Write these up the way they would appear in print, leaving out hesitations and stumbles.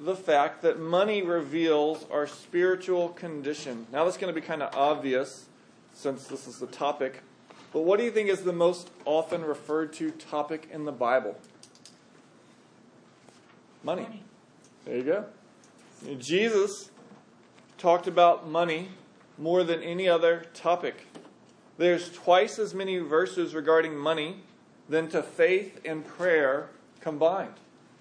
the fact that money reveals our spiritual condition. Now that's going to be kind of obvious since this is the topic. But what do you think is the most often referred to topic in the Bible? Money. There you go. Jesus talked about money more than any other topic. There's twice as many verses regarding money than to faith and prayer combined.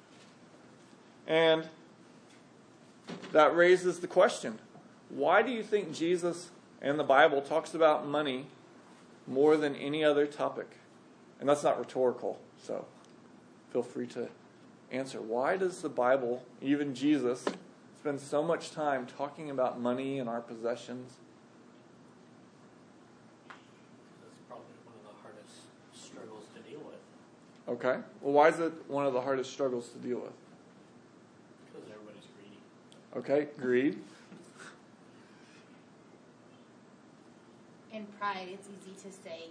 And that raises the question, why do you think Jesus and the Bible talks about money more than any other topic? And that's not rhetorical, so feel free to answer. Why does the Bible, even Jesus, spend so much time talking about money and our possessions? That's probably one of the hardest struggles to deal with. Okay. Well, why is it one of the hardest struggles to deal with? Because everybody's greedy. Okay, greed. In pride, it's easy to say,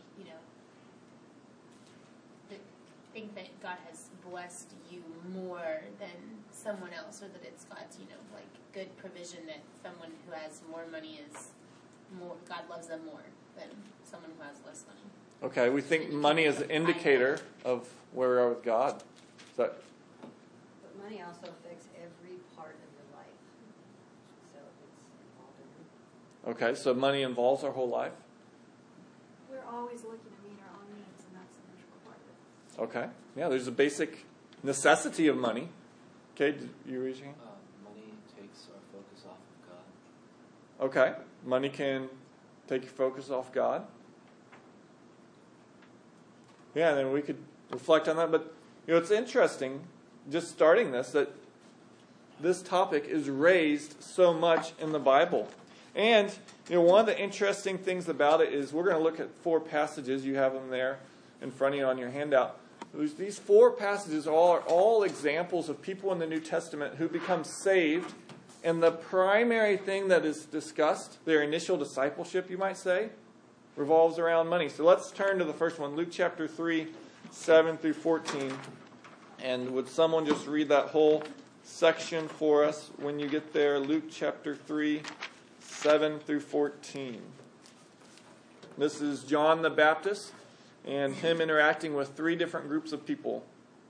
think that God has blessed you more than someone else, or that it's God's, good provision that someone who has more money is more, God loves them more than someone who has less money. Okay, we think money is an indicator of where we are with God. But money also affects every part of your life. So it's involved in it. Okay, so money involves our whole life. We're always looking to meet our own needs, and that's an integral part of it. Okay. Yeah, there's a basic necessity of money. Okay, you reaching? Money takes our focus off of God. Okay. Money can take your focus off God. Yeah, then we could reflect on that. But, it's interesting, just starting this, that this topic is raised so much in the Bible. And, one of the interesting things about it is we're going to look at 4 passages. You have them there in front of you on your handout. These 4 passages are all examples of people in the New Testament who become saved. And the primary thing that is discussed, their initial discipleship, you might say, revolves around money. So let's turn to the first one, Luke chapter 3, 7 through 14. And would someone just read that whole section for us when you get there? Luke chapter 3, 7 through 14. This is John the Baptist and him interacting with 3 different groups of people.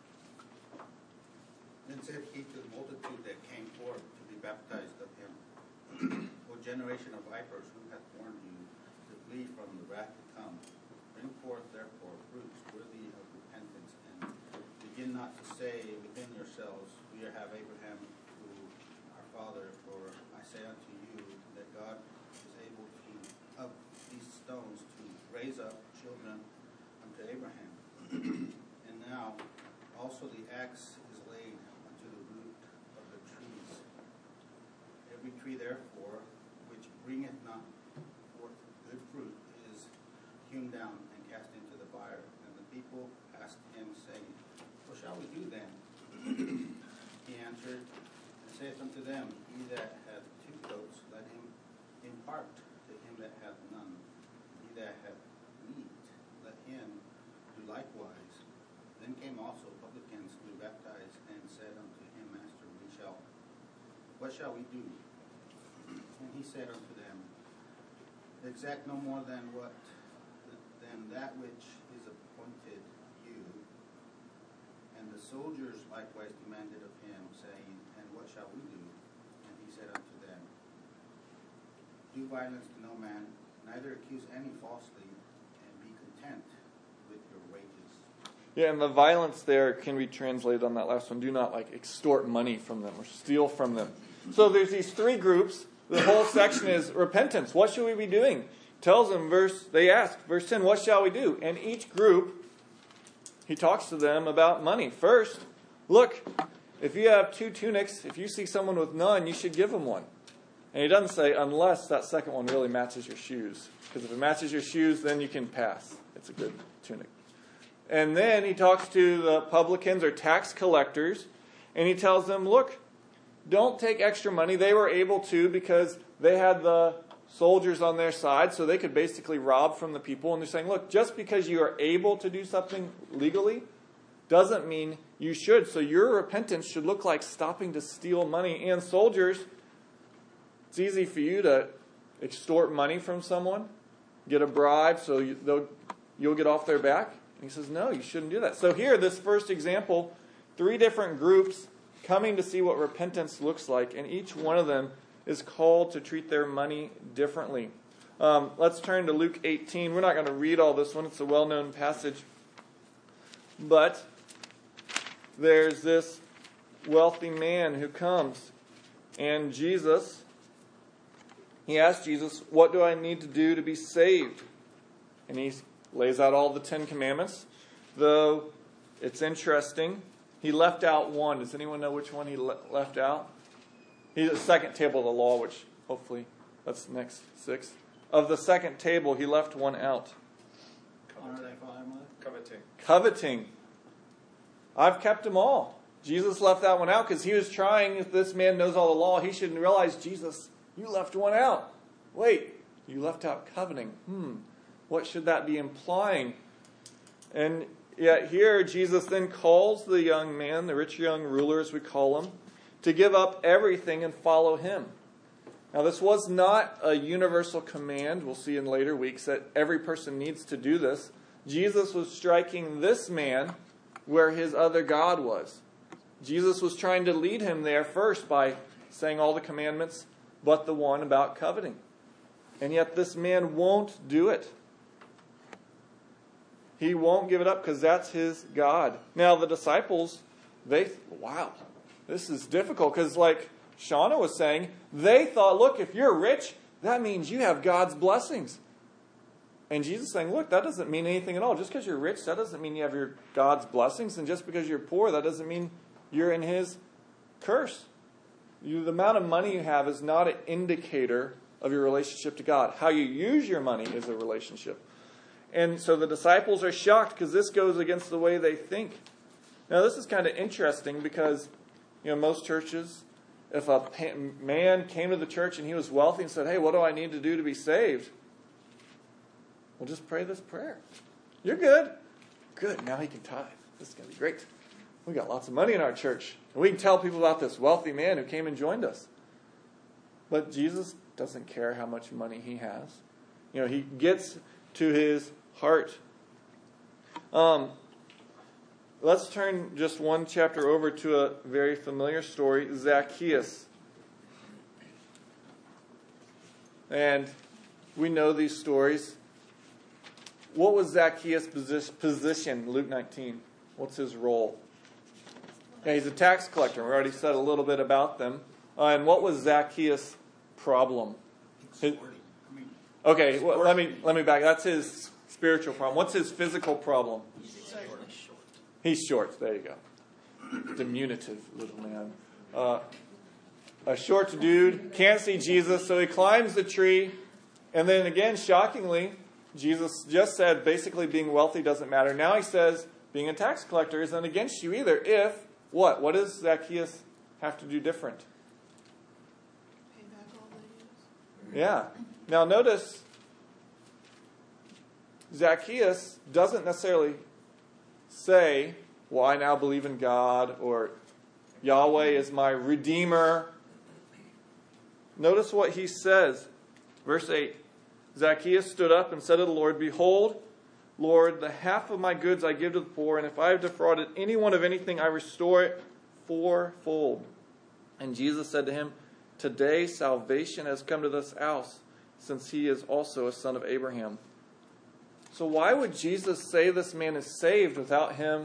Then said he to the multitude that came forth to be baptized of him, O generation of vipers, who hath warned you to flee from the wrath to come? Bring forth therefore fruits worthy of repentance, and begin not to say within yourselves, We have Abraham who our father, for I say unto you that God is able to of these stones to raise up children unto Abraham. And now also the axe is laid unto the root of the trees. Every tree therefore which bringeth not forth good fruit is hewn down and cast into the fire. And the people asked him, saying, What shall we do then? He answered and saith unto them, He that hath 2 coats, let him impart to him that hath none. He that hath meat, let him do likewise. Then came also publicans to be baptized, and said unto him, Master, what shall we do? And he said unto them, Exact no more than that which is appointed you. And the soldiers likewise demanded of him, saying, And what shall we do? And he said unto them, Do violence to no man, neither accuse any falsely, and be content with your wages. Yeah, and the violence there can be translated on that last one. Do not extort money from them or steal from them. So there's these 3 groups. The whole section is repentance. What should we be doing? Tells them, they ask, verse 10, what shall we do? And each group, he talks to them about money. First, look, if you have 2 tunics, if you see someone with none, you should give them one. And he doesn't say, unless that second one really matches your shoes. Because if it matches your shoes, then you can pass. It's a good tunic. And then he talks to the publicans or tax collectors, and he tells them, look, don't take extra money. They were able to because they had the soldiers on their side, so they could basically rob from the people. And they're saying, look, just because you are able to do something legally doesn't mean you should. So your repentance should look like stopping to steal money. And soldiers, it's easy for you to extort money from someone, get a bribe so you'll get off their back. And he says, no, you shouldn't do that. So here, this first example, 3 different groups coming to see what repentance looks like, and each one of them is called to treat their money differently. Let's turn to Luke 18. We're not going to read all this one. It's a well-known passage. But there's this wealthy man who comes, and he asks Jesus, what do I need to do to be saved? And he lays out all the 10 commandments, though it's interesting. He left out one. Does anyone know which one he left out? He's the second table of the law, which hopefully that's the next 6. Of the second table, he left one out. Coveting. I've kept them all. Jesus left that one out because he was trying, if this man knows all the law, he should realize, Jesus, you left one out. Wait, you left out coveting. What should that be implying? And yet here, Jesus then calls the young man, the rich young ruler as we call him, to give up everything and follow him. Now, this was not a universal command. We'll see in later weeks that every person needs to do this. Jesus was striking this man where his other god was. Jesus was trying to lead him there first by saying all the commandments, but the one about coveting. And yet this man won't do it. He won't give it up because that's his God. Now the disciples, wow, this is difficult because like Shauna was saying, they thought, look, if you're rich, that means you have God's blessings. And Jesus is saying, look, that doesn't mean anything at all. Just because you're rich, that doesn't mean you have your God's blessings. And just because you're poor, that doesn't mean you're in his curse. The amount of money you have is not an indicator of your relationship to God. How you use your money is a relationship. And so the disciples are shocked because this goes against the way they think. Now, this is kind of interesting because, most churches, if a man came to the church and he was wealthy and said, hey, what do I need to do to be saved? Well, just pray this prayer. You're good. Good. Now he can tithe. This is going to be great. We got lots of money in our church. And we can tell people about this wealthy man who came and joined us. But Jesus doesn't care how much money he has. He gets to his heart. Let's turn just one chapter over to a very familiar story, Zacchaeus. And we know these stories. What was Zacchaeus' position, Luke 19? What's his role? Yeah, he's a tax collector. We already said a little bit about them. And what was Zacchaeus' problem? Okay, well, let me back. That's his spiritual problem. What's his physical problem? He's short. There you go. Diminutive little man. A short dude, can't see Jesus, so he climbs the tree. And then again, shockingly, Jesus just said basically being wealthy doesn't matter. Now he says being a tax collector isn't against you either. If, what? What does Zacchaeus have to do different? Pay back all that he is. Yeah. Now notice, Zacchaeus doesn't necessarily say, well, I now believe in God, or Yahweh is my Redeemer. Notice what he says. Verse 8. Zacchaeus stood up and said to the Lord, behold, Lord, the half of my goods I give to the poor, and if I have defrauded anyone of anything, I restore it fourfold. And Jesus said to him, today salvation has come to this house, since he is also a son of Abraham. So why would Jesus say this man is saved without him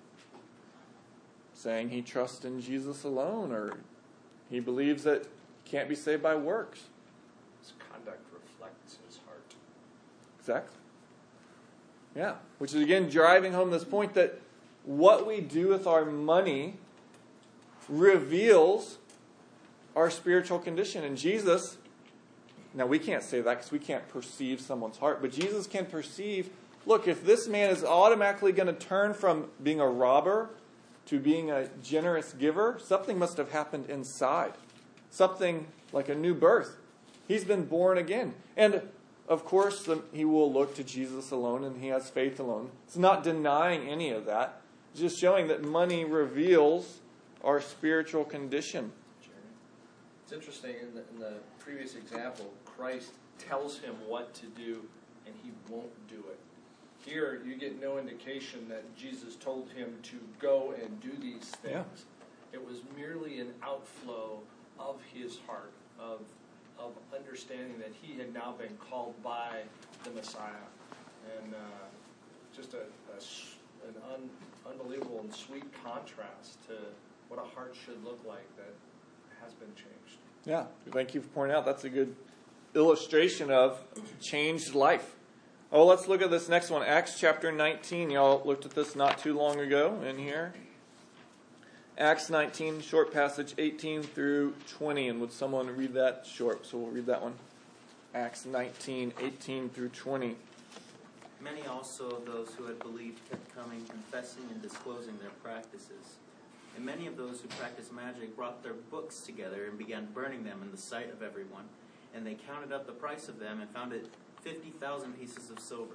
saying he trusts in Jesus alone, or he believes that he can't be saved by works? His conduct reflects his heart. Exactly. Yeah, which is again driving home this point that what we do with our money reveals our spiritual condition. And Jesus, now we can't say that because we can't perceive someone's heart, but Jesus can perceive, look, if this man is automatically going to turn from being a robber to being a generous giver, something must have happened inside. Something like a new birth. He's been born again. And of course, he will look to Jesus alone and he has faith alone. It's not denying any of that. just showing that money reveals our spiritual condition. Jeremy. It's interesting, in the previous example, Christ tells him what to do, and he won't do it. Here, you get no indication that Jesus told him to go and do these things. Yeah. It was merely an outflow of his heart, of understanding that he had now been called by the Messiah. And just an unbelievable and sweet contrast to what a heart should look like that has been changed. Yeah, thank you for pointing out. That's a good illustration of changed life. Oh, let's look at this next one. Acts chapter 19. Y'all looked at this not too long ago in here. Acts 19, short passage 18 through 20. And would someone read that short? So we'll read that one. Acts 19, 18 through 20. Many also of those who had believed kept coming, confessing and disclosing their practices. And many of those who practiced magic brought their books together and began burning them in the sight of everyone. And they counted up the price of them and found it 50,000 pieces of silver.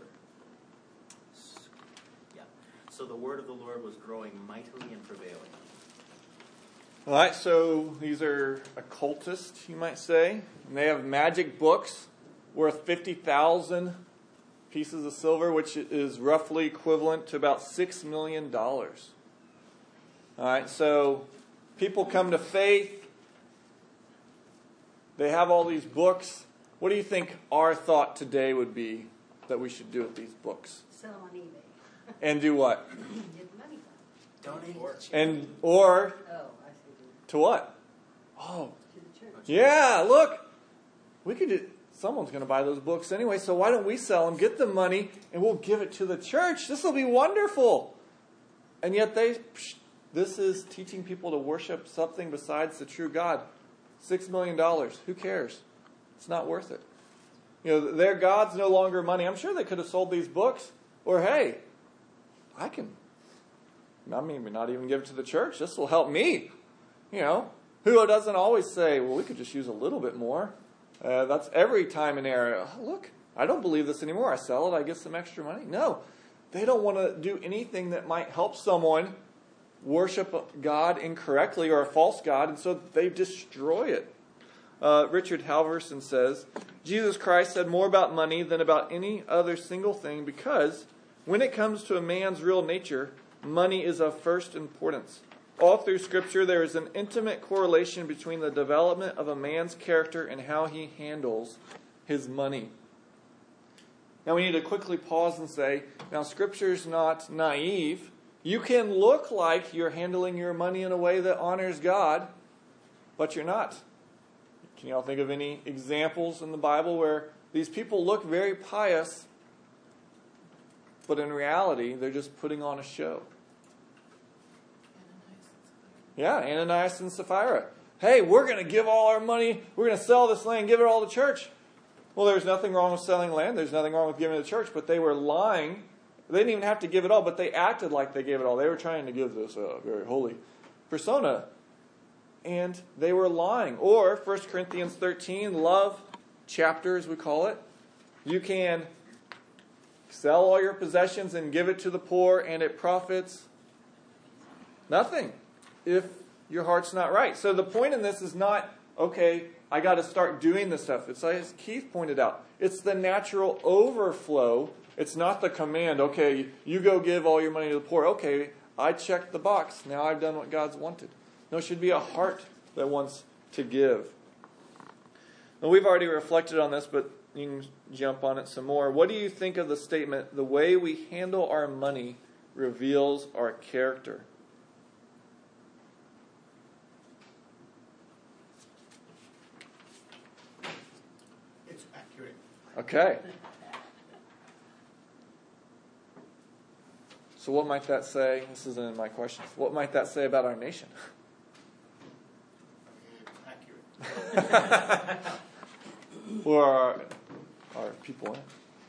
So the word of the Lord was growing mightily and prevailing. All right, so these are occultists, you might say. And they have magic books worth 50,000 pieces of silver, which is roughly equivalent to about $6 million. All right, so people come to faith. They have all these books. What do you think our thought today would be that we should do with these books? Sell them on eBay. And do what? Get the money from Donate. And or them. Oh, I see. to what? Oh, To the church. yeah, look. We could do, someone's going to buy those books anyway, so why don't we sell them, get the money, and we'll give it to the church. This will be wonderful. And yet this is teaching people to worship something besides the true God. $6 million. Who cares? It's not worth it. You know, their God's no longer money. I'm sure they could have sold these books. Or, hey, maybe not even give it to the church. This will help me. You know, who doesn't always say, well, we could just use a little bit more. That's every time and era. Oh, look, I don't believe this anymore. I sell it. I get some extra money. No, they don't want to do anything that might help someone worship God incorrectly or a false God, and so they destroy it. Richard Halverson says, Jesus Christ said more about money than about any other single thing because when it comes to a man's real nature, money is of first importance. All through Scripture, there is an intimate correlation between the development of a man's character and how he handles his money. Now we need to quickly pause and say, now Scripture's not naive. You can look like you're handling your money in a way that honors God, but you're not. Can you all think of any examples in the Bible where these people look very pious, but in reality, they're just putting on a show? Yeah, Ananias and Sapphira. Hey, we're going to give all our money. We're going to sell this land, give it all to church. Well, there's nothing wrong with selling land. There's nothing wrong with giving it to church, but they were lying. They didn't even have to give it all, but they acted like they gave it all. They were trying to give this very holy persona. And they were lying. Or 1 Corinthians 13, love chapter as we call it. You can sell all your possessions and give it to the poor and it profits nothing if your heart's not right. So the point in this is not, okay, I got to start doing this stuff. It's like as Keith pointed out. It's the natural overflow. It's not the command, okay, you go give all your money to the poor. Okay, I checked the box. Now I've done what God's wanted. No, it should be a heart that wants to give. Now, we've already reflected on this, but you can jump on it some more. What do you think of the statement, the way we handle our money reveals our character? It's accurate. Okay. So what might that say? This isn't in my questions. What might that say about our nation? It's accurate. Or our people in it?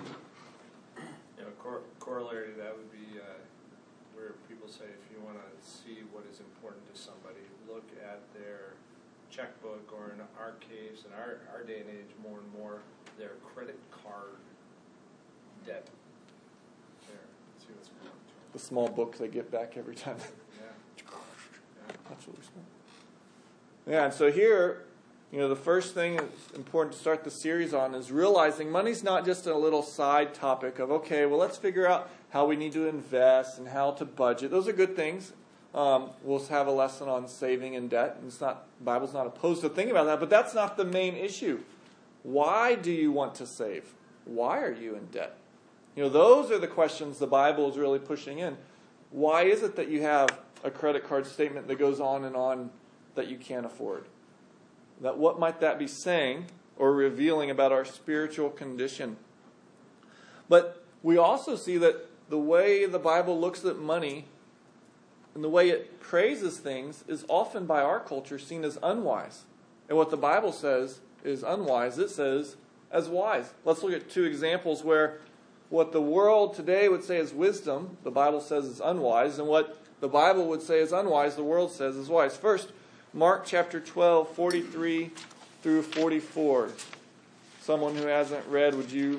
Corollary to that would be where people say if you want to see what is important to somebody, look at their checkbook, or in our case, in our day and age, more and more, their credit card debt. There, see what's going on. the small book they get back every time. Yeah. That's what we spent. Yeah, and so here, the first thing that's important to start the series on is realizing money's not just a little side topic of, okay, well, let's figure out how we need to invest and how to budget. Those are good things. We'll have a lesson on saving and debt. And the Bible's not opposed to thinking about that, but that's not the main issue. Why do you want to save? Why are you in debt? Those are the questions the Bible is really pushing in. Why is it that you have a credit card statement that goes on and on that you can't afford? What might that be saying or revealing about our spiritual condition? But we also see that the way the Bible looks at money and the way it praises things is often by our culture seen as unwise. And what the Bible says is unwise, it says as wise. Let's look at two examples where what the world today would say is wisdom, the Bible says is unwise, and what the Bible would say is unwise, the world says is wise. First, Mark chapter 12, 43 through 44. Someone who hasn't read, would you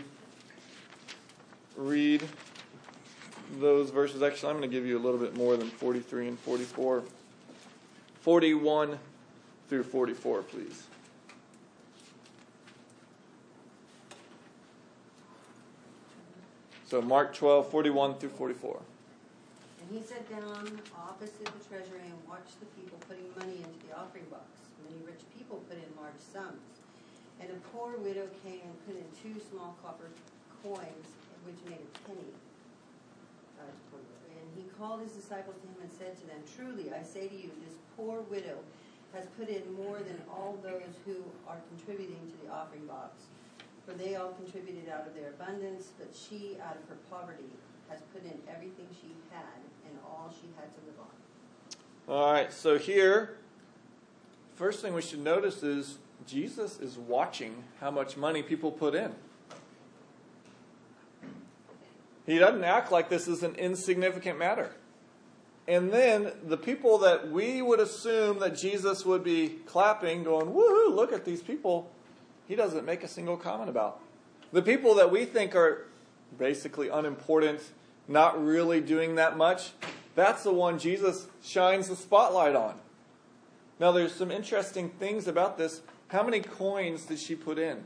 read those verses? Actually, I'm going to give you a little bit more than 43 and 44. 41 through 44, please. So Mark 12, 41 through 44. And he sat down opposite the treasury and watched the people putting money into the offering box. Many rich people put in large sums. And a poor widow came and put in 2 small copper coins, which made a penny. And he called his disciples to him and said to them, "Truly, I say to you, this poor widow has put in more than all those who are contributing to the offering box. For they all contributed out of their abundance, but she, out of her poverty, has put in everything she had and all she had to live on." All right, so here, first thing we should notice is Jesus is watching how much money people put in. He doesn't act like this is an insignificant matter. And then the people that we would assume that Jesus would be clapping, going, "Woohoo, look at these people," he doesn't make a single comment about. The people that we think are basically unimportant, not really doing that much, that's the one Jesus shines the spotlight on. Now, there's some interesting things about this. How many coins did she put in?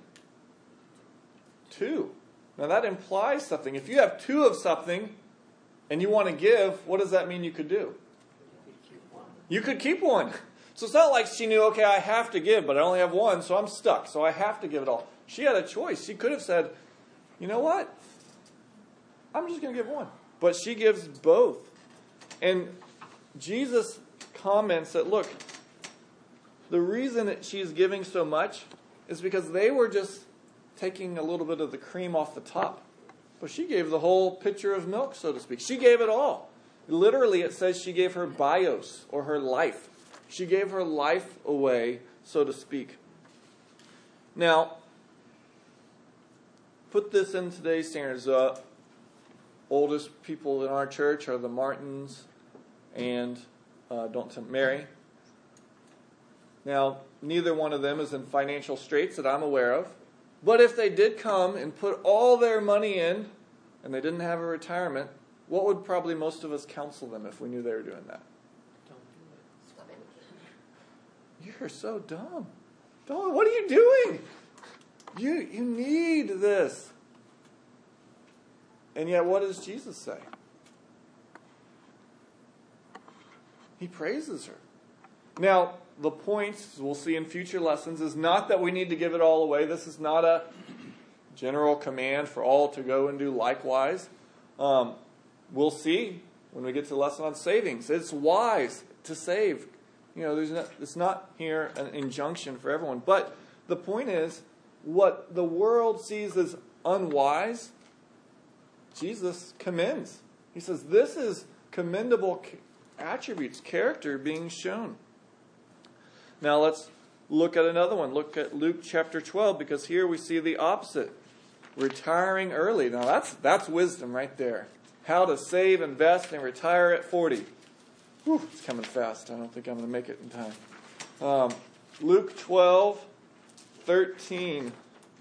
2. Now, that implies something. If you have 2 of something and you want to give, what does that mean you could do? You could keep one. So it's not like she knew, okay, I have to give, but I only have 1, so I'm stuck, so I have to give it all. She had a choice. She could have said, you know what? I'm just going to give 1. But she gives both. And Jesus comments that, look, the reason that she's giving so much is because they were just taking a little bit of the cream off the top. But she gave the whole pitcher of milk, so to speak. She gave it all. Literally, it says she gave her bios, or her life. She gave her life away, so to speak. Now, put this in today's standards. The oldest people in our church are the Martins and Mary. Now, neither one of them is in financial straits that I'm aware of. But if they did come and put all their money in and they didn't have a retirement, what would probably most of us counsel them if we knew they were doing that? You're so dumb. What are you doing? You need this. And yet, what does Jesus say? He praises her. Now, the point, as we'll see in future lessons, is not that we need to give it all away. This is not a general command for all to go and do likewise. We'll see when we get to the lesson on savings. It's wise to save. It's not here an injunction for everyone. But the point is, what the world sees as unwise, Jesus commends. He says, this is commendable attributes, character being shown. Now let's look at another one. Look at Luke chapter 12, because here we see the opposite. Retiring early. Now that's wisdom right there. How to save, invest, and retire at 40. Whew, it's coming fast. I don't think I'm going to make it in time. Luke 12, 13.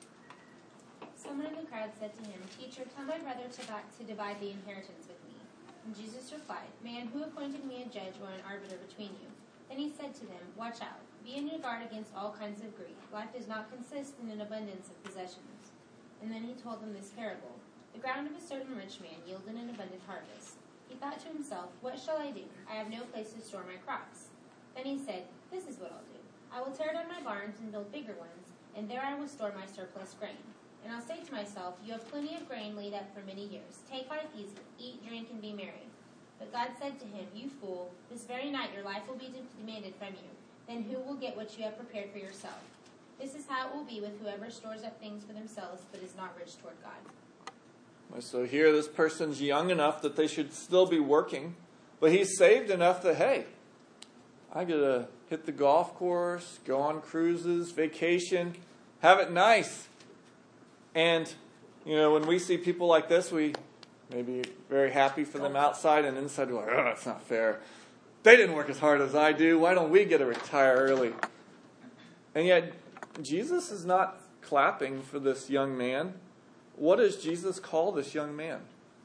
Someone in the crowd said to him, "Teacher, tell my brother to divide the inheritance with me." And Jesus replied, Man, who appointed me a judge or an arbiter between you? Then he said to them, Watch out. Be on your guard against all kinds of greed. Life does not consist in an abundance of possessions. And then he told them this parable. The ground of a certain rich man yielded an abundant harvest. He thought to himself, What shall I do? I have no place to store my crops. Then he said, This is what I'll do. I will tear down my barns and build bigger ones, and there I will store my surplus grain. And I'll say to myself, You have plenty of grain laid up for many years. Take life easy, eat, drink, and be merry. But God said to him, You fool, this very night your life will be demanded from you. Then who will get what you have prepared for yourself? This is how it will be with whoever stores up things for themselves, but is not rich toward God. So here this person's young enough that they should still be working, but he's saved enough that, hey, I get to hit the golf course, go on cruises, vacation, have it nice. And, when we see people like this, we may be very happy for them outside, and inside we're like, oh, that's not fair. They didn't work as hard as I do. Why don't we get to retire early? And yet, Jesus is not clapping for this young man. What does Jesus call this young man?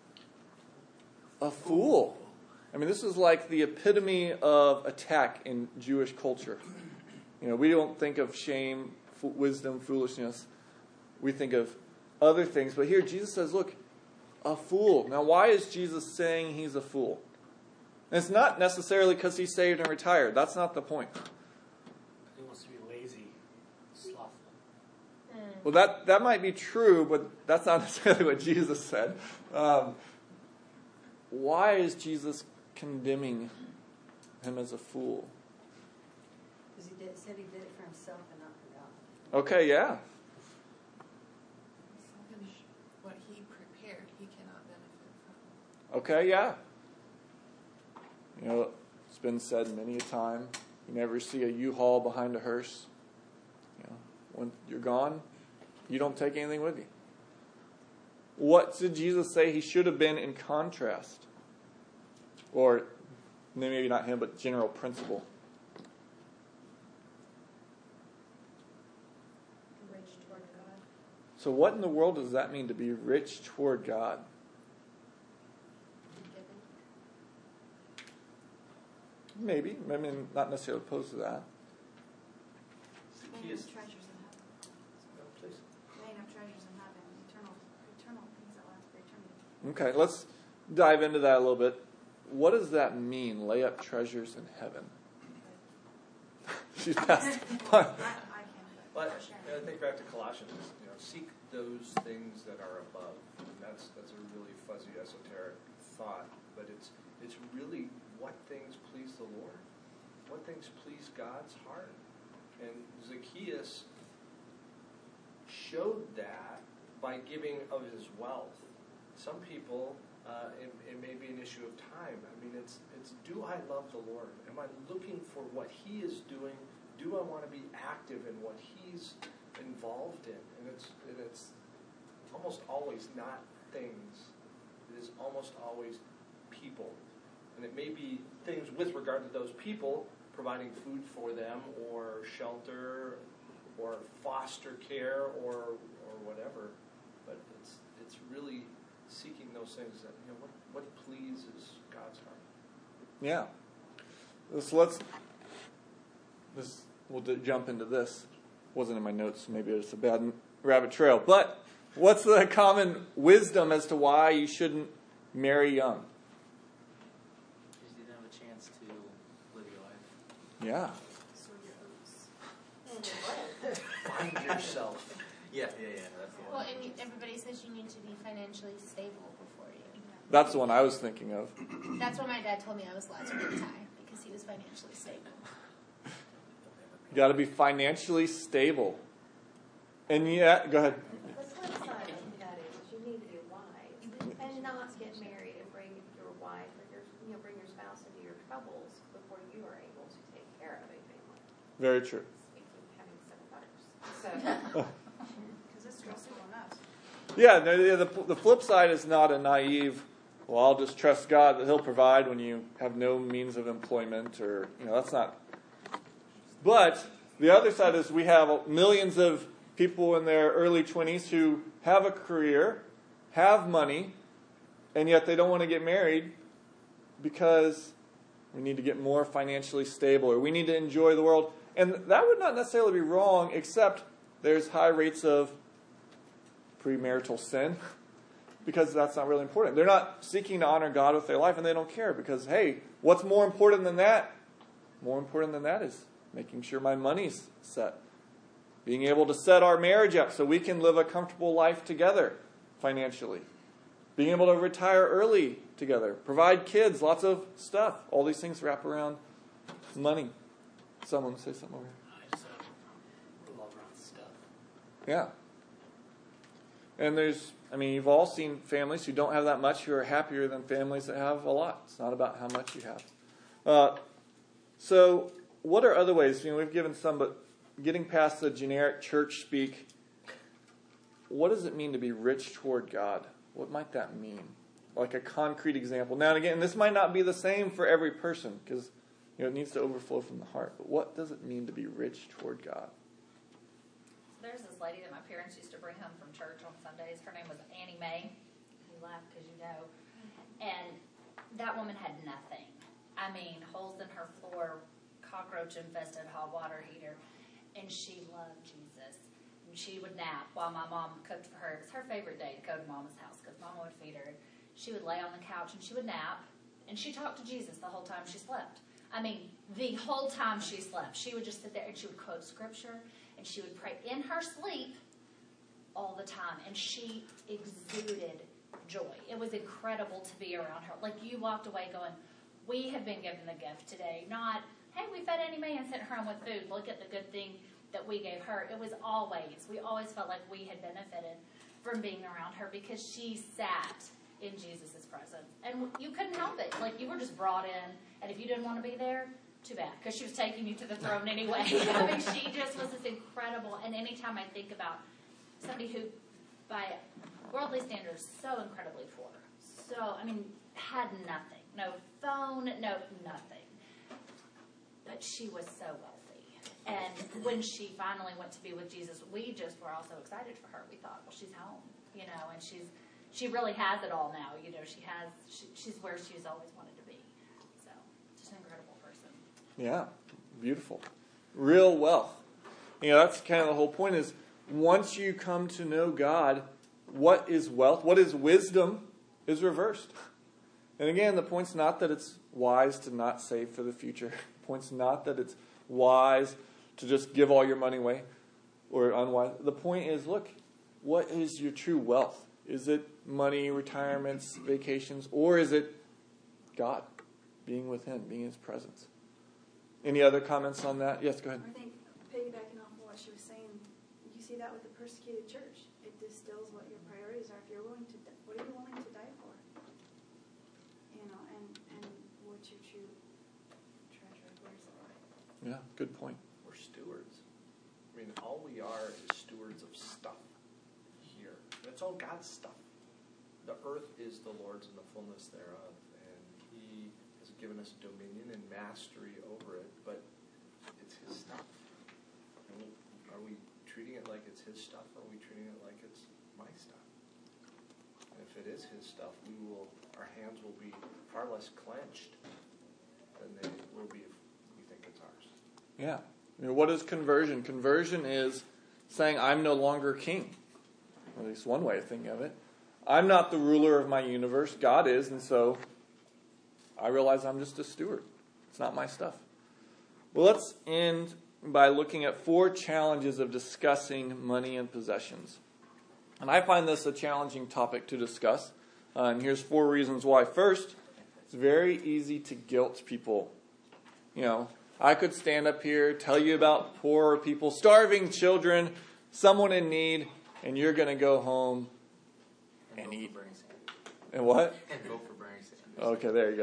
A fool. I mean, this is like the epitome of attack in Jewish culture. We don't think of shame, wisdom, foolishness. We think of other things. But here Jesus says, look, a fool. Now, why is Jesus saying he's a fool? And it's not necessarily because he's saved and retired. That's not the point. He wants to be lazy, slothful. Well, that might be true, but that's not necessarily what Jesus said. Why is Jesus condemning him as a fool? Because he said he did it for himself and not for God. Okay, yeah. What he prepared, he cannot benefit from. Okay, yeah. It's been said many a time. You never see a U-Haul behind a hearse. When you're gone, you don't take anything with you. What did Jesus say he should have been in contrast? Or maybe not him, but general principle. Rich toward God. So what in the world does that mean to be rich toward God? Maybe. I mean, not necessarily opposed to that. Laying up treasures in heaven. Laying up treasures in heaven. Eternal things that last for eternity. Okay, let's dive into that a little bit. What does that mean, lay up treasures in heaven? She's passed. I can't. But I think back to Colossians. Seek those things that are above. And that's a really fuzzy, esoteric thought, but it's really what things please the Lord, what things please God's heart. And Zacchaeus showed that by giving of his wealth. Some people, it may be an issue of time. I mean, it's do I love the Lord? Am I looking for what He is doing? Do I want to be active in what He's involved in? And it's almost always not things. It is almost always people. And it may be things with regard to those people, providing food for them, or shelter, or foster care, or whatever. But it's really seeking those things that what pleases God's heart. Yeah. We'll jump into this. Wasn't in my notes, so maybe it's a bad rabbit trail. But what's the common wisdom as to why you shouldn't marry young? Because you didn't have a chance to live your life. Yeah. So your oats. Find yourself. Yeah, that's the Well, one. and everybody says you need to be financially stable before you. That's the one I was thinking of. That's what my dad told me I was allowed to retire, because he was financially stable. You got to be financially stable. And yeah, go ahead. The flip side of that is you need to be wise and not get married and bring your wife or bring your spouse into your troubles before you are able to take care of a family. Very true. Speaking of having 7 daughters. So, because it's stressful enough. Yeah, the flip side is not a naive, well, I'll just trust God that He'll provide when you have no means of employment, or, that's not. But the other side is we have millions of people in their early 20s who have a career, have money, and yet they don't want to get married because we need to get more financially stable, or we need to enjoy the world. And that would not necessarily be wrong, except there's high rates of premarital sin, because that's not really important. They're not seeking to honor God with their life, and they don't care, because, hey, what's more important than that? More important than that is making sure my money's set. Being able to set our marriage up so we can live a comfortable life together financially. Being able to retire early together. Provide kids, lots of stuff. All these things wrap around money. Someone say something over here. I just revolve around stuff. Yeah. And you've all seen families who don't have that much who are happier than families that have a lot. It's not about how much you have. So what are other ways? We've given some, but getting past the generic church speak, what does it mean to be rich toward God? What might that mean? Like a concrete example. Now and again, this might not be the same for every person, because it needs to overflow from the heart. But what does it mean to be rich toward God? There's this lady that my parents used to bring home from church on Sundays. Her name was Annie Mae. You laugh because you know. And that woman had nothing. I mean, holes in her floor, cockroach-infested hot water heater. And she loved Jesus. And she would nap while my mom cooked for her. It was her favorite day to go to Mama's house because Mama would feed her. She would lay on the couch and she would nap. And she talked to Jesus the whole time she slept. I mean, the whole time she slept. She would just sit there and she would quote scripture. And she would pray in her sleep all the time. And she exuded joy. It was incredible to be around her. Like, you walked away going, we have been given the gift today. Not, hey, we fed Annie Mae and sent her home with food. Look at the good thing that we gave her. It was we always felt like we had benefited from being around her because she sat in Jesus' presence. And you couldn't help it. Like, you were just brought in. And if you didn't want to be there, too bad, because she was taking you to the throne anyway. I mean, she just was this incredible. And anytime I think about somebody who, by worldly standards, so incredibly poor, had nothing, no phone, no nothing, but she was so wealthy. And when she finally went to be with Jesus, we just were all so excited for her. We thought, well, she's home, and she really has it all now. She's where she's always wanted to be. So, just an incredible person. Yeah, beautiful. Real wealth. That's kind of the whole point is once you come to know God, what is wealth, what is wisdom, is reversed. And again, the point's not that it's wise to not save for the future. The point's not that it's wise to just give all your money away or unwise. The point is, look, what is your true wealth? Is it money, retirements, vacations, or is it God, being with Him, being in His presence? Any other comments on that? Yes, go ahead. I think piggybacking off of what she was saying, you see that with the persecuted church. It distills what your priorities are. If you're willing to, what are you willing to die for? And what's your true treasure? Where's it at? Yeah, good point. We're stewards. All we are is stewards of stuff here. It's all God's stuff. The earth is the Lord's and the fullness thereof, and He has given us dominion and mastery over it, but it's His stuff. Are we treating it like it's His stuff, or are we treating it like it's my stuff? And if it is His stuff, our hands will be far less clenched than they will be if we think it's ours. Yeah. What is conversion? Conversion is saying, I'm no longer king. At least one way of thinking of it. I'm not the ruler of my universe. God is, and so I realize I'm just a steward. It's not my stuff. Well, let's end by looking at 4 challenges of discussing money and possessions. And I find this a challenging topic to discuss. And here's 4 reasons why. First, it's very easy to guilt people. I could stand up here, tell you about poor people, starving children, someone in need, and you're going to go home and eat. And what? And vote for Bernie Sanders. Okay, there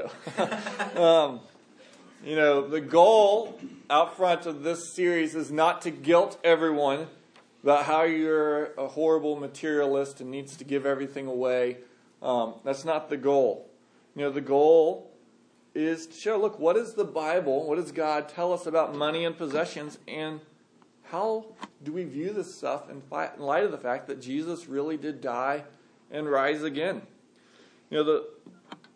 you go. The goal out front of this series is not to guilt everyone about how you're a horrible materialist and needs to give everything away. That's not the goal. The goal is to show, look, what is the Bible, what does God tell us about money and possessions, and how do we view this stuff in light of the fact that Jesus really did die and rise again? The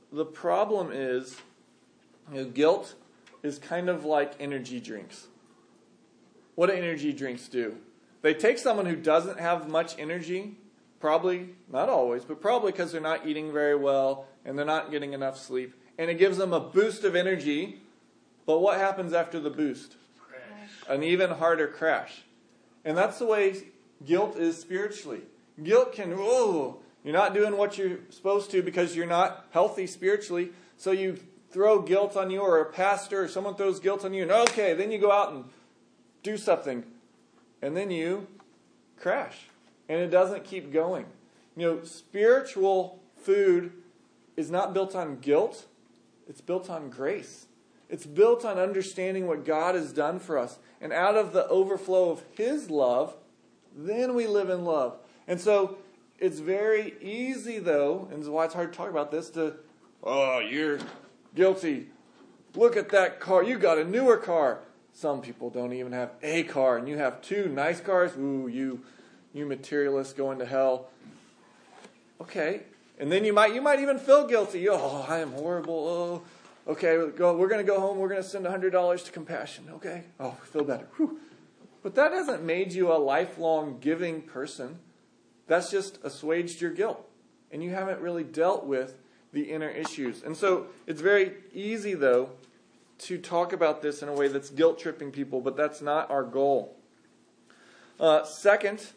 the problem is, guilt is kind of like energy drinks. What do energy drinks do? They take someone who doesn't have much energy, probably, not always, but probably because they're not eating very well and they're not getting enough sleep, and it gives them a boost of energy. But what happens after the boost? Crash. An even harder crash. And that's the way guilt is spiritually. Guilt can, you're not doing what you're supposed to because you're not healthy spiritually, so you throw guilt on you, or a pastor or someone throws guilt on you, and okay, then you go out and do something, and then you crash, and it doesn't keep going. Spiritual food is not built on guilt, it's built on grace. It's built on understanding what God has done for us, and out of the overflow of His love, then we live in love. And so it's very easy, though, and this is why it's hard to talk about this, you're guilty. Look at that car. You got a newer car. Some people don't even have a car, and you have two nice cars. Ooh, you materialists going to hell. Okay. And then you might even feel guilty. I am horrible. Okay, we're going to go home. We're going to send $100 to Compassion. Okay. Feel better. Whew. But that hasn't made you a lifelong giving person. That's just assuaged your guilt. And you haven't really dealt with the inner issues. And so it's very easy, though, to talk about this in a way that's guilt-tripping people, but that's not our goal. Second,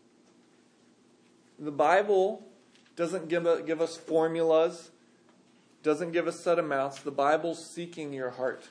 the Bible doesn't give us formulas, doesn't give us set amounts. The Bible's seeking your heart.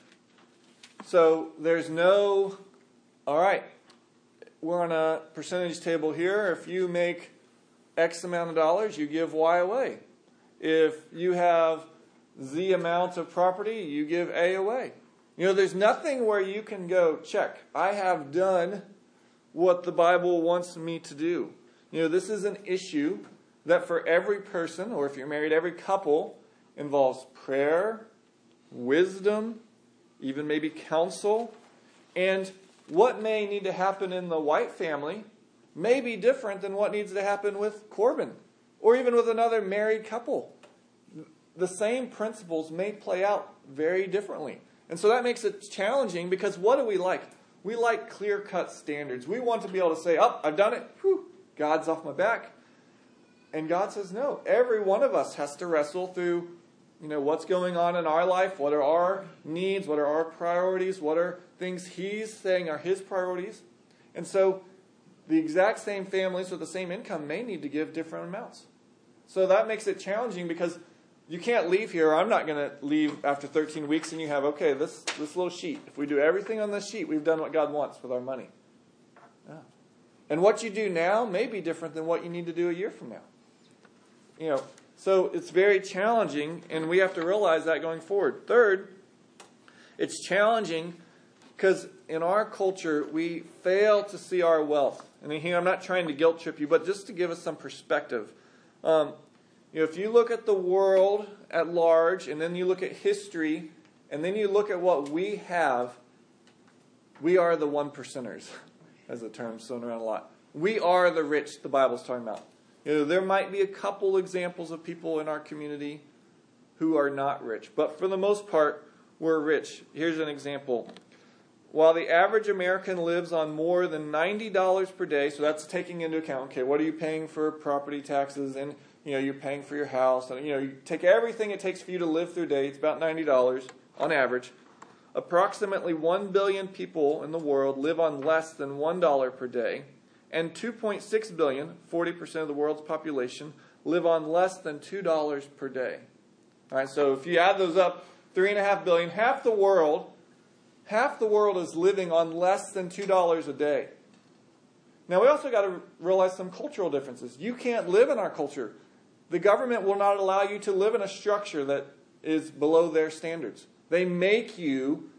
So there's no, all right, we're on a percentage table here. If you make X amount of dollars, you give Y away. If you have Z amount of property, you give A away. There's nothing where you can go, check, I have done what the Bible wants me to do. This is an issue that for every person, or if you're married, every couple, involves prayer, wisdom, even maybe counsel. And what may need to happen in the White family may be different than what needs to happen with Corbin, or even with another married couple. The same principles may play out very differently. And so that makes it challenging, because what do we like? We like clear-cut standards. We want to be able to say, I've done it. Whew, God's off my back. And God says, no. Every one of us has to wrestle through, what's going on in our life, what are our needs, what are our priorities, what are things He's saying are His priorities. And so the exact same families with the same income may need to give different amounts. So that makes it challenging, because you can't leave here. I'm not going to leave after 13 weeks and you have, okay, this little sheet. If we do everything on this sheet, we've done what God wants with our money. Yeah. And what you do now may be different than what you need to do a year from now. So it's very challenging, and we have to realize that going forward. Third, it's challenging because in our culture, we fail to see our wealth. And here, I'm not trying to guilt trip you, but just to give us some perspective. If you look at the world at large, and then you look at history, and then you look at what we have, we are the 1%ers, as a term thrown around a lot. We are the rich the Bible's talking about. There might be a couple examples of people in our community who are not rich, but for the most part, we're rich. Here's an example. While the average American lives on more than $90 per day, so that's taking into account, okay, what are you paying for property taxes, and you're paying for your house, and you take everything it takes for you to live through a day, it's about $90 on average. Approximately 1 billion people in the world live on less than $1 per day, and 2.6 billion, 40% of the world's population, live on less than $2 per day. All right, so if you add those up, 3.5 billion, half the world is living on less than $2 a day. Now, we also got to realize some cultural differences. You can't live in our culture. The government will not allow you to live in a structure that is below their standards. They make you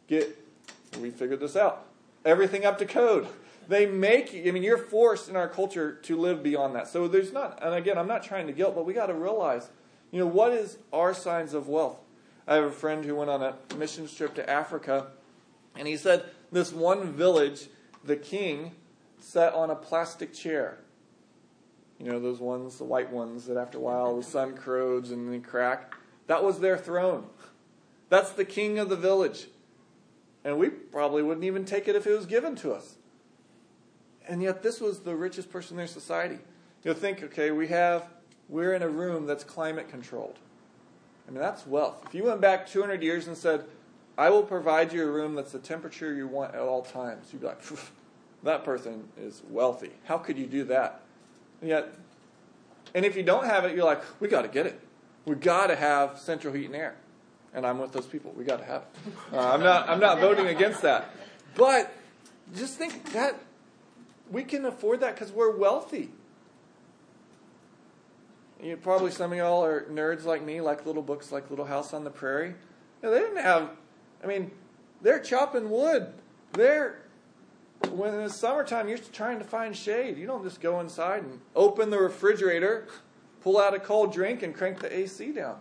we figured this out, everything up to code. They make you, you're forced in our culture to live beyond that. So there's not, and again, I'm not trying to guilt, but we got to realize, what is our signs of wealth? I have a friend who went on a mission trip to Africa, and he said this one village, the king sat on a plastic chair. Those ones, the white ones, that after a while the sun corrodes and they crack. That was their throne. That's the king of the village. And we probably wouldn't even take it if it was given to us. And yet this was the richest person in their society. You'll think, okay, we're in a room that's climate controlled. I mean, that's wealth. If you went back 200 years and said, I will provide you a room that's the temperature you want at all times, you'd be like, that person is wealthy. How could you do that? And if you don't have it, you're like, we got to get it. We got to have central heat and air. And I'm with those people. We got to have it. I'm not voting against that. But just think that we can afford that because we're wealthy. Probably some of y'all are nerds like me, like little books like Little House on the Prairie. They didn't have, they're chopping wood. When it's summertime, you're trying to find shade. You don't just go inside and open the refrigerator, pull out a cold drink, and crank the AC down.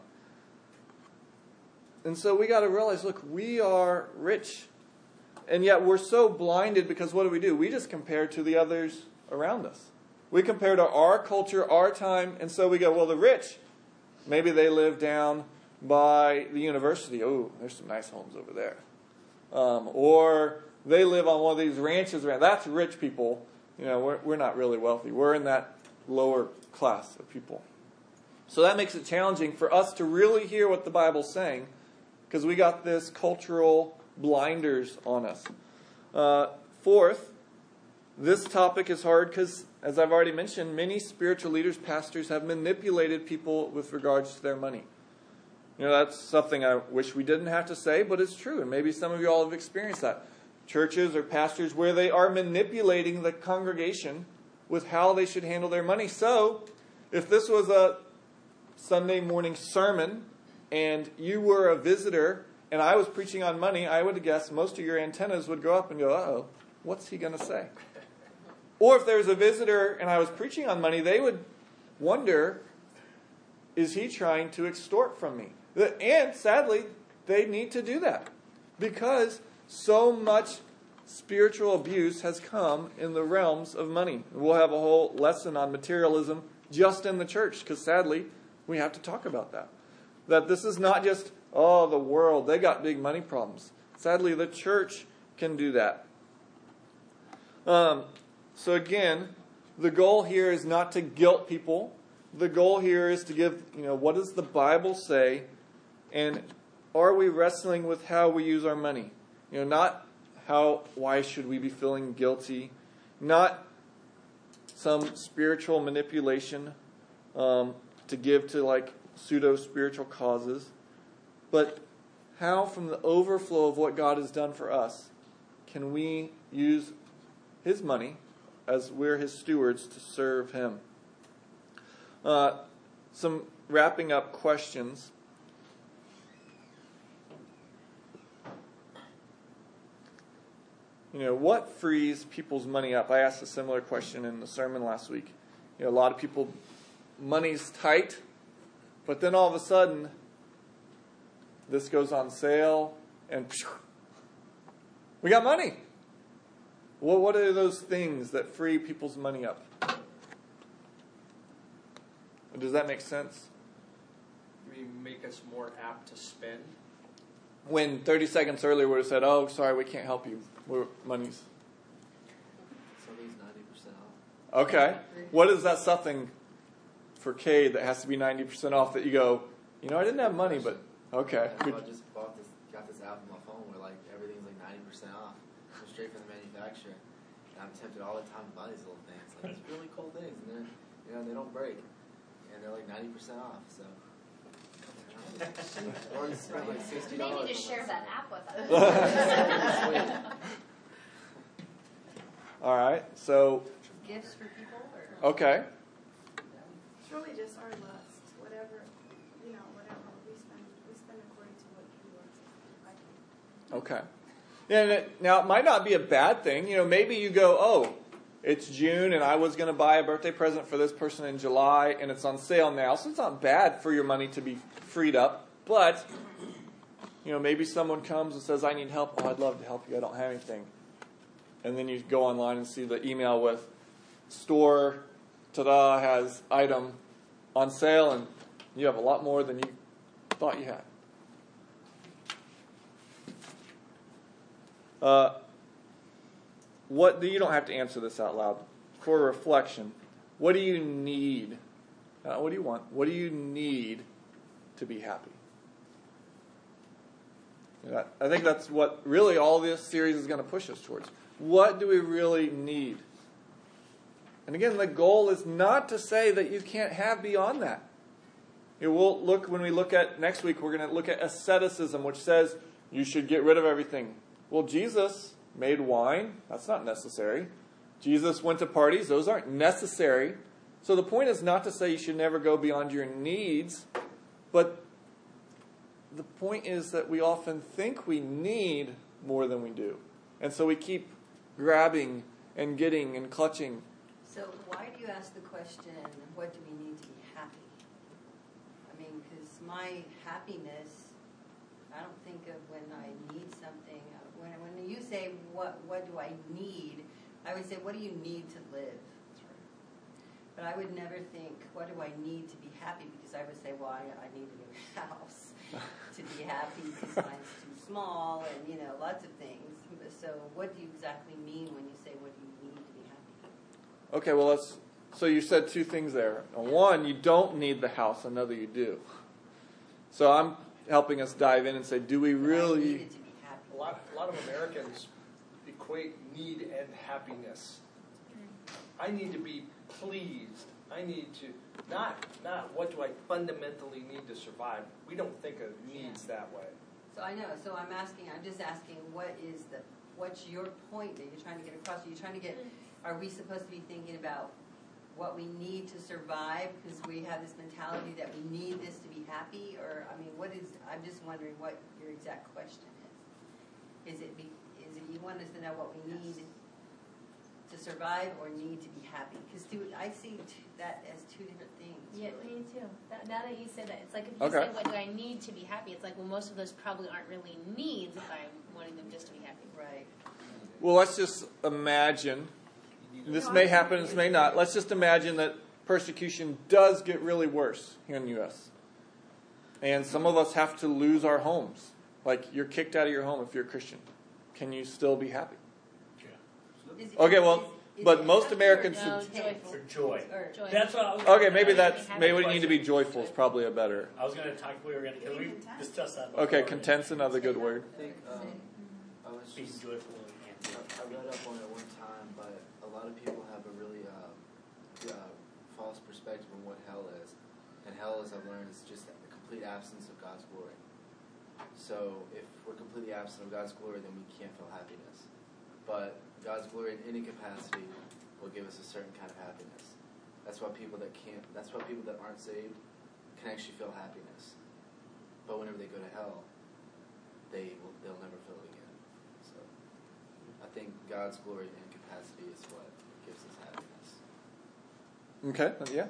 And so we got to realize, look, we are rich. And yet we're so blinded because what do? We just compare to the others around us. We compare to our culture, our time, and so we go, well, the rich, maybe they live down by the university. Oh, there's some nice homes over there. Or they live on one of these ranches around. That's rich people. We're not really wealthy. We're in that lower class of people. So that makes it challenging for us to really hear what the Bible's saying because we got this cultural blinders on us. Fourth, this topic is hard because, as I've already mentioned, many spiritual leaders, pastors, have manipulated people with regards to their money. That's something I wish we didn't have to say, but it's true. And maybe some of you all have experienced that. Churches or pastors where they are manipulating the congregation with how they should handle their money. So, if this was a Sunday morning sermon and you were a visitor and I was preaching on money, I would guess most of your antennas would go up and go, uh-oh, what's he going to say? Or if there was a visitor and I was preaching on money, they would wonder, is he trying to extort from me? And sadly, they need to do that because so much spiritual abuse has come in the realms of money. We'll have a whole lesson on materialism just in the church because sadly, we have to talk about that. That this is not just, the world, they got big money problems. Sadly, the church can do that. So again, the goal here is not to guilt people. The goal here is to give, what does the Bible say? And are we wrestling with how we use our money? Not why should we be feeling guilty? Not some spiritual manipulation to give to pseudo-spiritual causes. But how from the overflow of what God has done for us can we use His money as we're His stewards to serve Him? Some wrapping up questions. What frees people's money up? I asked a similar question in the sermon last week. A lot of people, money's tight, but then all of a sudden, this goes on sale, and we got money. Well, what are those things that free people's money up? Does that make sense? Maybe make us more apt to spend. When 30 seconds earlier would have said, oh, sorry, we can't help you. Money's. Something's 90% off. Okay. What is that something for Cade that has to be 90% off that you go, I didn't have money, but okay. I just got this app on my phone where everything's 90% off. It's straight from the manufacturer. And I'm tempted all the time to buy these little things. It's really cool things, and they don't break. And they're 90% off, so. Or you spend $60. They need to share that app with us. All right, so. Gifts for people? Or? Okay. It's really just our lust. Whatever we spend according to what he wants. Okay. And now it might not be a bad thing. Maybe you go, it's June and I was going to buy a birthday present for this person in July and it's on sale now. So it's not bad for your money to be freed up. But, maybe someone comes and says, I need help. Oh, I'd love to help you. I don't have anything. And then you go online and see the email with store, has item on sale and you have a lot more than you thought you had? You don't have to answer this out loud. For reflection, what do you need? What do you want? What do you need to be happy? I think that's what really all this series is going to push us towards. What do we really need? And again, the goal is not to say that you can't have beyond that. When we look at next week, we're going to look at asceticism, which says you should get rid of everything. Well, Jesus made wine. That's not necessary. Jesus went to parties. Those aren't necessary. So the point is not to say you should never go beyond your needs, but the point is that we often think we need more than we do. And so we keep grabbing and getting and clutching. So why do you ask the question, what do we need to be happy? I mean, because my happiness, I don't think of when I need something. When you say, what do I need, I would say, what do you need to live? But I would never think, what do I need to be happy? Because I would say, well, I need a new house to be happy because mine's too small and, lots of things. So what do you exactly mean when you say, what do you need to be happy? Okay, well, so you said two things there. One, you don't need the house. Another, you do. So I'm helping us dive in and say, do we really... I needed to be happy. A lot of Americans equate need and happiness. I need to be pleased. I need to, not what do I fundamentally need to survive. We don't think of needs that way. So I know. So I'm just asking, what's your point that you're trying to get across? Are we supposed to be thinking about what we need to survive because we have this mentality that we need this to be happy? Or, I'm just wondering what your exact question is. Is it you want us to know what we need to survive or need to be happy? Because I see that as two different things. Yeah, really. me too. Now that you said that, it's like if you say, what do I need to be happy? It's like, well, most of those probably aren't really needs if I'm wanting them just to be happy. Right. Well, let's just imagine, this may happen, this may not. Let's just imagine that persecution does get really worse here in the U.S. And some of us have to lose our homes. Like, you're kicked out of your home if you're a Christian. Can you still be happy? Yeah. Okay, well, but most Americans... For joy. Joy. That's what I was Okay, maybe we need to be joyful is probably a better... I was going to talk, can we discuss that? Okay, content's another good word. I think Being joyful and I read up on it one time, but a lot of people have a really false perspective on what hell is. And hell, as I've learned, is just the complete absence of God's glory. So if we're completely absent of God's glory, then we can't feel happiness. But God's glory in any capacity will give us a certain kind of happiness. That's why people that aren't saved can actually feel happiness. But whenever they go to hell, they'll never feel it again. So I think God's glory and capacity is what gives us happiness. Okay, yeah.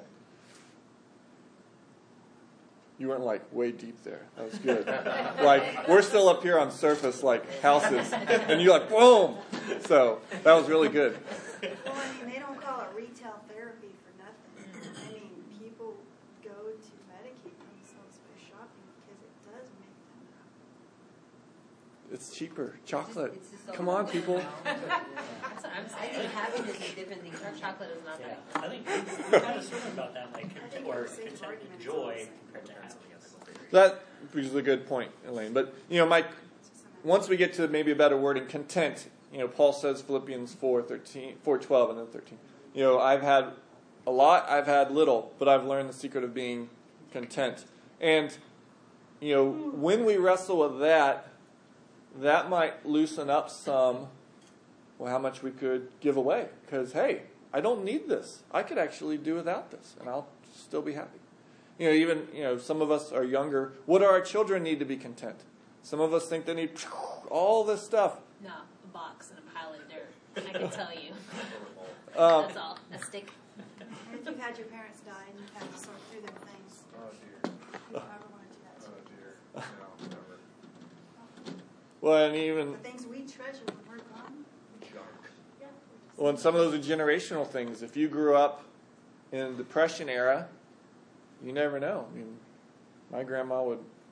You weren't way deep there. That was good. We're still up here on surface houses, and you're boom. So that was really good. Well, they don't call it retail therapy for nothing. People go to medicate themselves by shopping because it does make them happy. It's cheaper. Chocolate. It's just Come on, people. That's what I'm I saying. think happiness is different things. Dark chocolate is not that. I think we kind of spoken about that, or content and joy compared to happiness. That is a good point, Elaine. But, once we get to maybe a better word in content, Paul says Philippians 4:12 and then 13. I've had a lot, I've had little, but I've learned the secret of being content. And, when we wrestle with that might loosen up how much we could give away. Because, hey, I don't need this. I could actually do without this, and I'll still be happy. Some of us are younger. What do our children need to be content? Some of us think they need all this stuff. No, a box and a pile of dirt. I can tell you. That's all. A stick. And if you've had your parents die and you've had to sort through their things, you never want to do that. Oh, dear. No, never. Well, and even... The things we treasure when we're gone. Yeah. Well, and some of those are generational things. If you grew up in the Depression era, you never know. My grandma would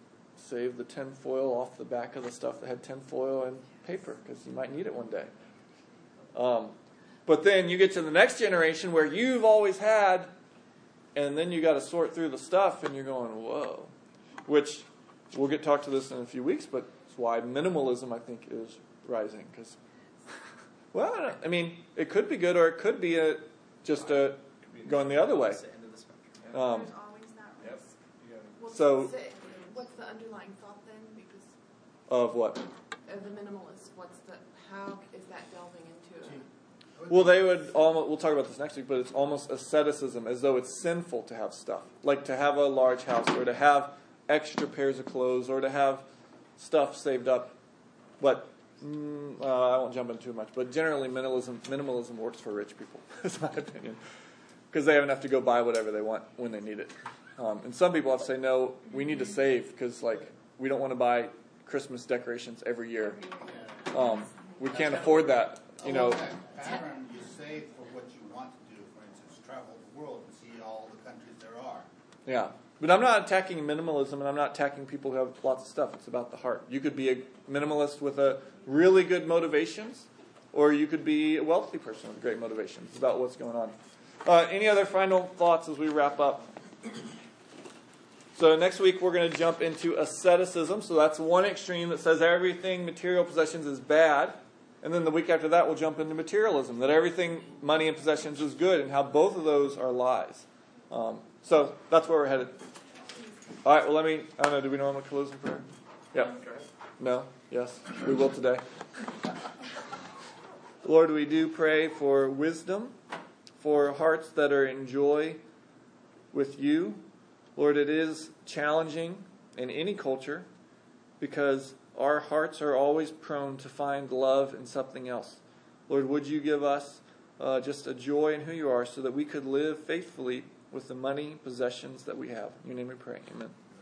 save the tinfoil off the back of the stuff that had tinfoil and paper, because you might need it one day. But then you get to the next generation where you've always had, and then you got to sort through the stuff, and you're going, whoa. Which, we'll get talk to this in a few weeks, but it's why minimalism, I think, is rising. Because, well, I mean, it could be good, or it could be just going the other way. There's always that risk. So, What's the underlying thought then? Because of what? of the minimalist, how is that delving into it? Well, they would almost, we'll talk about this next week, but it's almost asceticism, as though it's sinful to have stuff. Like to have a large house, or to have extra pairs of clothes, or to have stuff saved up. But I won't jump into too much. But generally, minimalism works for rich people, is my opinion. Because they have enough to go buy whatever they want when they need it. And some people have to say, no, we need to save, because we don't want to buy Christmas decorations every year. We can't afford that. Pattern, you save for what you want to do. For instance, travel the world and see all the countries there are. Yeah. But I'm not attacking minimalism, and I'm not attacking people who have lots of stuff. It's about the heart. You could be a minimalist with a really good motivations, or you could be a wealthy person with great motivations. It's about what's going on. Any other final thoughts as we wrap up? So next week we're going to jump into asceticism. So that's one extreme that says everything material possessions is bad. And then the week after that we'll jump into materialism, that everything money and possessions is good, and how both of those are lies. So that's where we're headed. All right, well I don't know, do we normally close in prayer? Yeah. No? Yes? We will today. Lord, we do pray for wisdom, for hearts that are in joy with you. Lord, it is challenging in any culture because our hearts are always prone to find love in something else. Lord, would you give us just a joy in who you are so that we could live faithfully with the money, possessions that we have. In your name we pray. Amen.